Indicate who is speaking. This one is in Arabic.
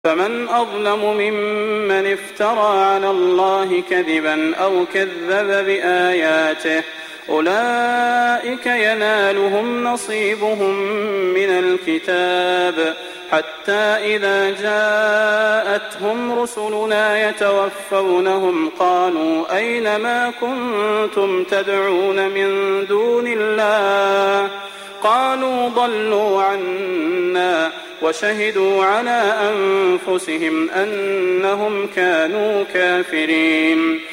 Speaker 1: فمن أظلم ممن افترى على الله كذبا أو كذب بآياته أولئك ينالهم نصيبهم من الكتاب حتى إذا جاءتهم رسلنا يتوفونهم قالوا أين ما كنتم تدعون من دون الله قالوا ضلوا عنا وشهدوا على أنفسهم أنهم كانوا كافرين